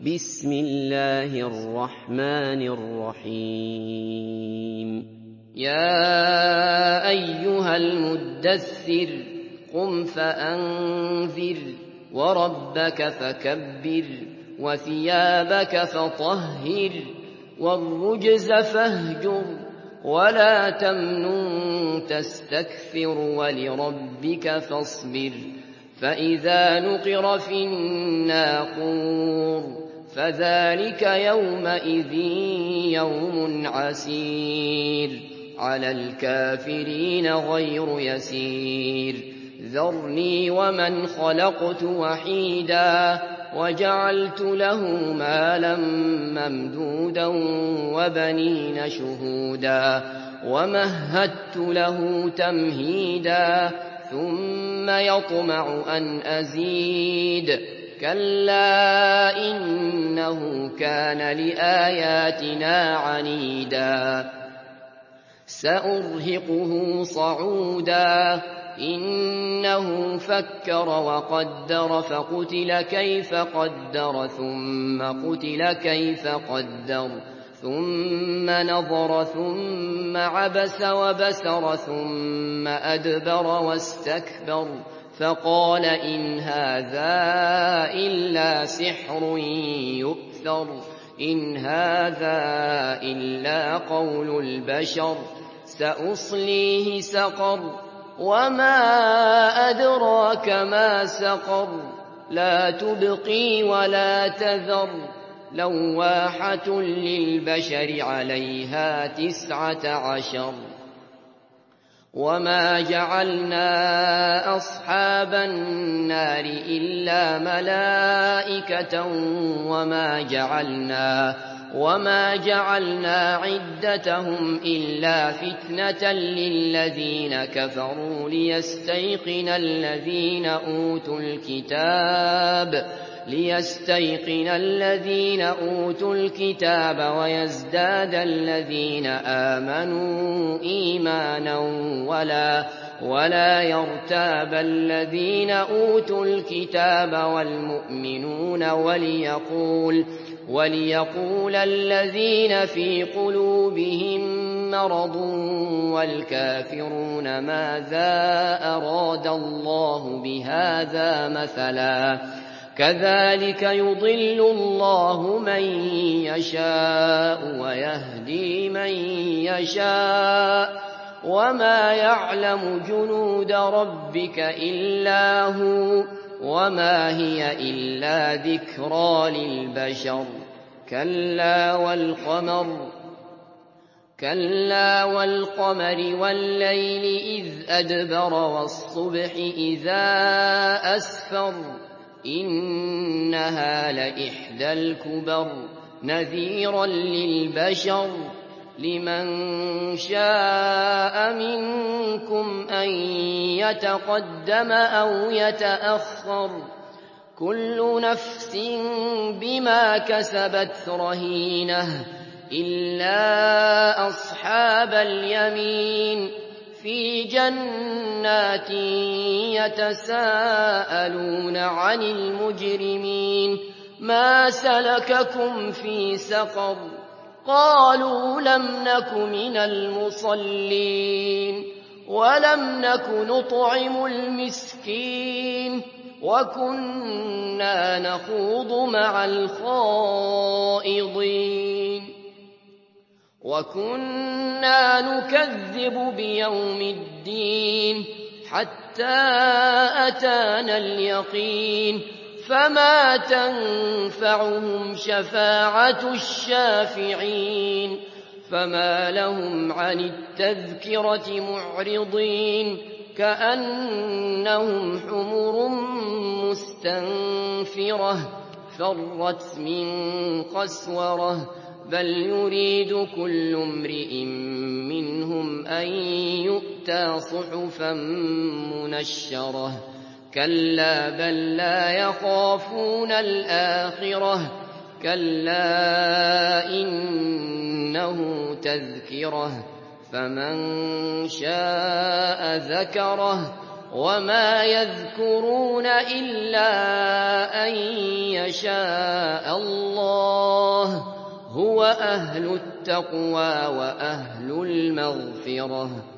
بسم الله الرحمن الرحيم يا أيها المدثر قم فأنذر وربك فكبر وثيابك فطهر والرجز فاهجر ولا تمنن تستكثر ولربك فاصبر فإذا نقر في الناقور فذلك يومئذ يوم عسير على الكافرين غير يسير ذرني ومن خلقت وحيدا وجعلت له مالا ممدودا وبنين شهودا ومهدت له تمهيدا ثم يطمع أن أزيد كلا إنه كان لآياتنا عنيدا سأرهقه صعودا إنه فكر وقدر فقتل كيف قدر ثم قتل كيف قدر ثم نظر ثم عبس وبسر ثم أدبر واستكبر فقال إن هذا إلا سحر يؤثر إن هذا إلا قول البشر سأصليه سقر وما أدراك ما سقر لا تبقي ولا تذر لواحة للبشر عليها 19 وما جعلنا أصحاب النار إلا ملائكة وما جعلنا عدتهم إلا فتنة للذين كفروا ليستيقن الذين أوتوا الكتاب ويزداد الذين آمنوا إيمانا ولا يرتاب الذين أوتوا الكتاب والمؤمنون وليقول الذين في قلوبهم مرض والكافرون ماذا أراد الله بهذا مثلا كذلك يضل الله من يشاء ويهدي من يشاء وما يعلم جنود ربك إلا هو وما هي إلا ذكرى للبشر كلا والقمر والليل إذ أدبر والصبح إذا أسفر إنها لإحدى الكبر نذيرا للبشر لمن شاء منكم أن يتقدم أو يتأخر كل نفس بما كسبت رهينة إلا أصحاب اليمين في جنات يتساءلون عن المجرمين ما سلككم في سقر قالوا لم نك من المصلين ولم نك نطعم المسكين وكنا نخوض مع الخائضين وكنا نكذب بيوم الدين حتى أتانا اليقين فما تنفعهم شفاعة الشافعين فما لهم عن التذكرة معرضين كأنهم حمر مستنفرة فرت من قسورة بل يريد كل امرئ منهم أن يؤتى صحفا منشرة كلا بل لا يخافون الآخرة كلا إنه تذكرة فمن شاء ذكره وما يذكرون إلا أن يشاء الله هو أهل التقوى وأهل المغفرة